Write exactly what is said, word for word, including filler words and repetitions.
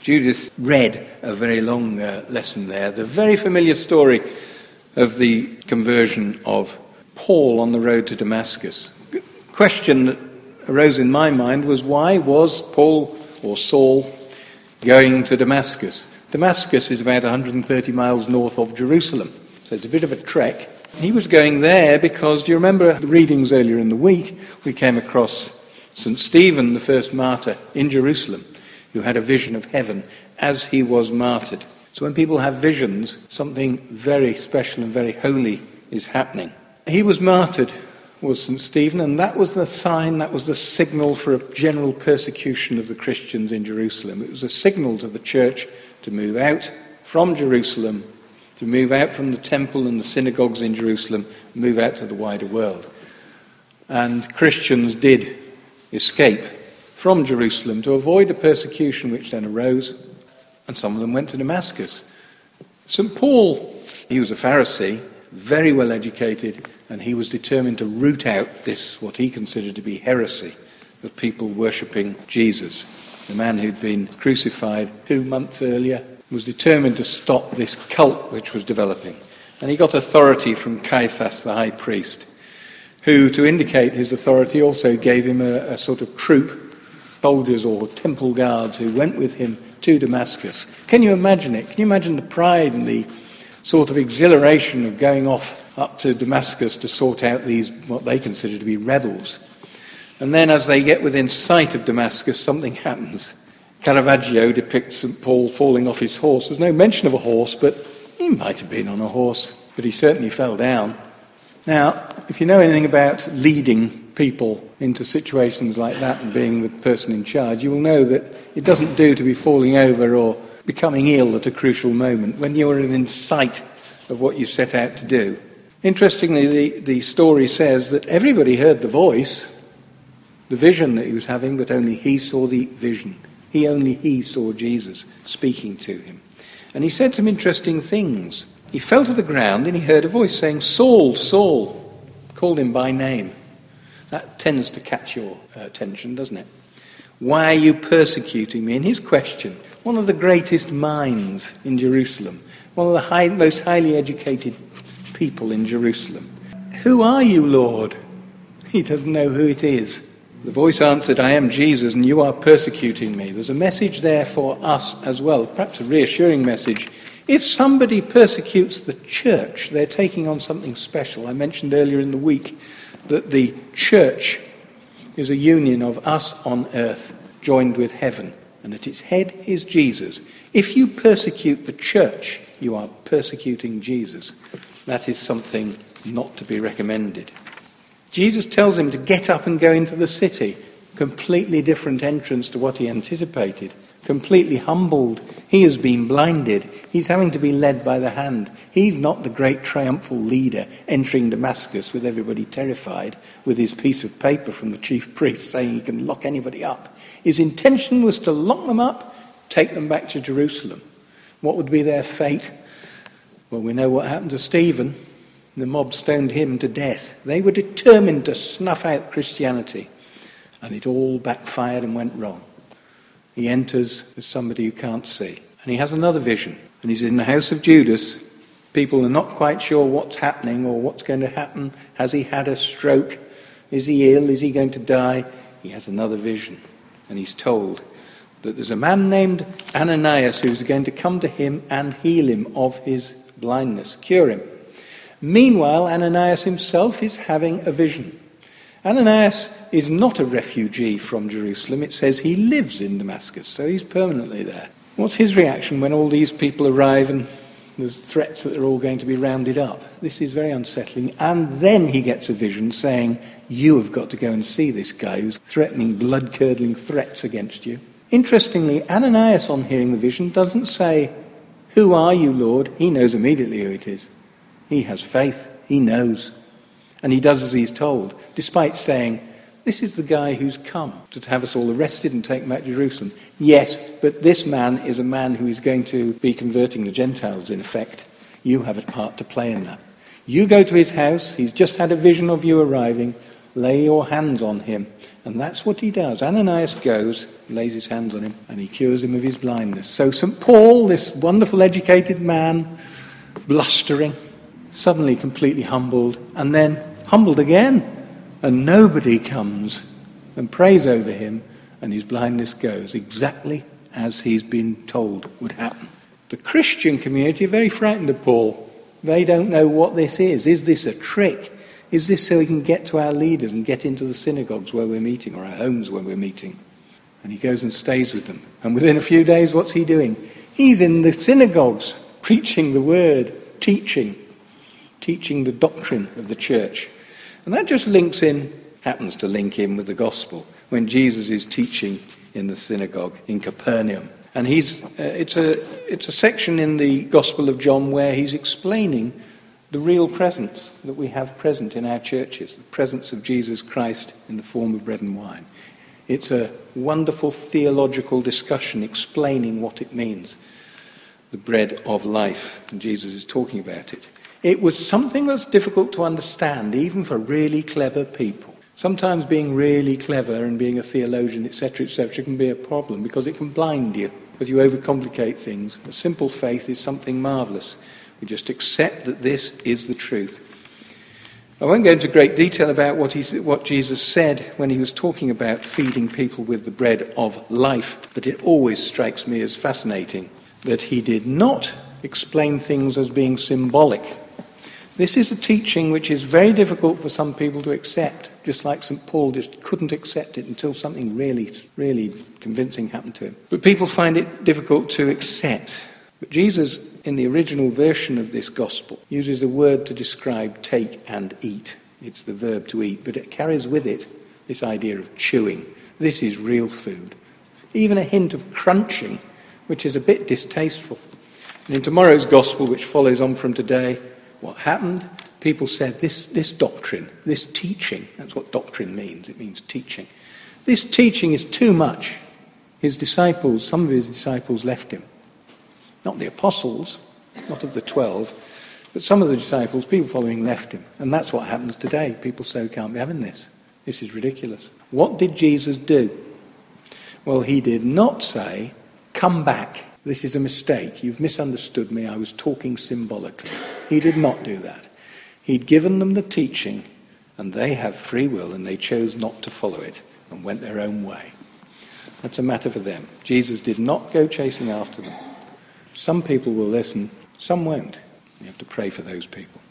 Judith read a very long uh, lesson there, the very familiar story of the conversion of Paul on the road to Damascus. The question that arose in my mind was, why was Paul or Saul going to Damascus? Damascus is about one hundred thirty miles north of Jerusalem, so it's a bit of a trek. He was going there because, do you remember the readings earlier in the week? We came across Saint Stephen, the first martyr in Jerusalem, who had a vision of heaven as he was martyred. So when people have visions, something very special and very holy is happening. He was martyred, was Saint Stephen, and that was the sign, that was the signal for a general persecution of the Christians in Jerusalem. It was a signal to the church to move out from Jerusalem, to move out from the temple and the synagogues in Jerusalem, move out to the wider world. And Christians did escape from Jerusalem to avoid a persecution which then arose, and some of them went to Damascus. Saint Paul, he was a Pharisee, very well educated, and he was determined to root out this, what he considered to be heresy, of people worshipping Jesus. The man who'd been crucified two months earlier was determined to stop this cult which was developing. And he got authority from Caiaphas, the high priest, who, to indicate his authority, also gave him a, a sort of troop, soldiers or temple guards who went with him to Damascus. Can you imagine it? Can you imagine the pride and the sort of exhilaration of going off up to Damascus to sort out these, what they consider to be rebels? And then as they get within sight of Damascus, something happens. Caravaggio depicts Saint Paul falling off his horse. There's no mention of a horse, but he might have been on a horse, but he certainly fell down. Now, if you know anything about leading people into situations like that and being the person in charge, you will know that it doesn't do to be falling over or becoming ill at a crucial moment when you're in sight of what you set out to do. Interestingly, the, the story says that everybody heard the voice, the vision that he was having, but only he saw the vision. He only he saw Jesus speaking to him. And he said some interesting things. He fell to the ground and he heard a voice saying, "Saul, Saul," called him by name. That tends to catch your attention, doesn't it? "Why are you persecuting me?" And his question, one of the greatest minds in Jerusalem, one of the high, most highly educated people in Jerusalem. "Who are you, Lord?" He doesn't know who it is. The voice answered, "I am Jesus, and you are persecuting me." There's a message there for us as well, perhaps a reassuring message. If somebody persecutes the church, they're taking on something special. I mentioned earlier in the week that the church is a union of us on earth joined with heaven, and at its head is Jesus. If you persecute the church, you are persecuting Jesus. That is something not to be recommended. Jesus tells him to get up and go into the city. Completely different entrance to what he anticipated. Completely humbled. He has been blinded. He's having to be led by the hand. He's not the great triumphal leader entering Damascus with everybody terrified, with his piece of paper from the chief priest saying he can lock anybody up. His intention was to lock them up, take them back to Jerusalem. What would be their fate? Well, we know what happened to Stephen. The mob stoned him to death. They were determined to snuff out Christianity. And it all backfired and went wrong. He enters as somebody who can't see. And he has another vision. And he's in the house of Judas. People are not quite sure what's happening or what's going to happen. Has he had a stroke? Is he ill? Is he going to die? He has another vision. And he's told that there's a man named Ananias who's going to come to him and heal him of his blindness, cure him. Meanwhile, Ananias himself is having a vision. Ananias is not a refugee from Jerusalem. It says he lives in Damascus, so he's permanently there. What's his reaction when all these people arrive and there's threats that they're all going to be rounded up? This is very unsettling. And then he gets a vision saying, "You have got to go and see this guy who's threatening, blood-curdling threats against you." Interestingly, Ananias, on hearing the vision, doesn't say, "Who are you, Lord?" He knows immediately who it is. He has faith. He knows. And he does as he's told, despite saying, "This is the guy who's come to have us all arrested and taken back to Jerusalem." Yes, but this man is a man who is going to be converting the Gentiles, in effect. You have a part to play in that. You go to his house. He's just had a vision of you arriving. lay your hands on him. And that's what he does. Ananias goes, lays his hands on him, and he cures him of his blindness. So Saint Paul, this wonderful educated man, blustering, suddenly completely humbled, and then humbled again. And nobody comes and prays over him, and his blindness goes exactly as he's been told would happen. The Christian community are very frightened of Paul. They don't know what this is. Is this a trick? Is this so he can get to our leaders and get into the synagogues where we're meeting, or our homes where we're meeting? And he goes and stays with them. And within a few days, what's he doing? He's in the synagogues, preaching the word, teaching, teaching the doctrine of the church. And that just links in, happens to link in with the gospel, when Jesus is teaching in the synagogue in Capernaum. And he's uh, it's a it's a section in the Gospel of John where he's explaining the real presence that we have present in our churches, the presence of Jesus Christ in the form of bread and wine. It's a wonderful theological discussion explaining what it means, the bread of life, and Jesus is talking about it. It was something that's difficult to understand, even for really clever people. Sometimes being really clever and being a theologian, et cetera, et cetera, can be a problem because it can blind you, because you overcomplicate things. A simple faith is something marvellous. We just accept that this is the truth. I won't go into great detail about what, he, what Jesus said when he was talking about feeding people with the bread of life, but it always strikes me as fascinating that he did not explain things as being symbolic. This is a teaching which is very difficult for some people to accept, just like Saint Paul just couldn't accept it until something really, really convincing happened to him. But people find it difficult to accept. But Jesus, in the original version of this gospel, uses a word to describe take and eat. It's the verb to eat, but it carries with it this idea of chewing. This is real food. Even a hint of crunching, which is a bit distasteful. And in tomorrow's gospel, which follows on from today, what happened? People said, this, this doctrine, this teaching, that's what doctrine means, it means teaching. This teaching is too much. His disciples, some of his disciples left him. Not the apostles, not of the twelve, but some of the disciples, people following, left him. And that's what happens today. People say, we can't be having this. This is ridiculous. What did Jesus do? Well, he did not say, come back. This is a mistake. You've misunderstood me. I was talking symbolically. He did not do that. He'd given them the teaching, and they have free will, and they chose not to follow it and went their own way. That's a matter for them. Jesus did not go chasing after them. Some people will listen, some won't. You have to pray for those people.